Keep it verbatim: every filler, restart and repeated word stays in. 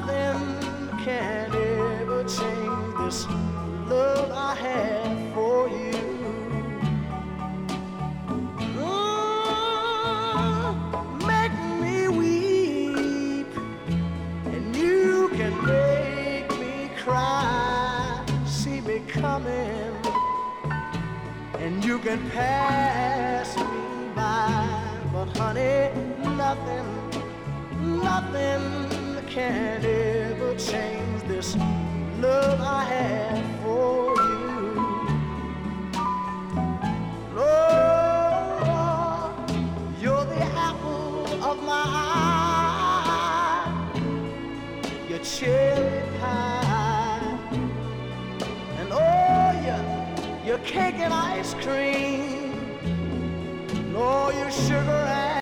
nothing can ever change this love I have for you. Mm, make me weep, and you can make me cry. See me coming, and you can pass me by. But honey, nothing, nothing can ever change this love I have for you. Lord, you're the apple of my eye, your cherry pie, and oh, your, your cake and ice cream, and all your sugar and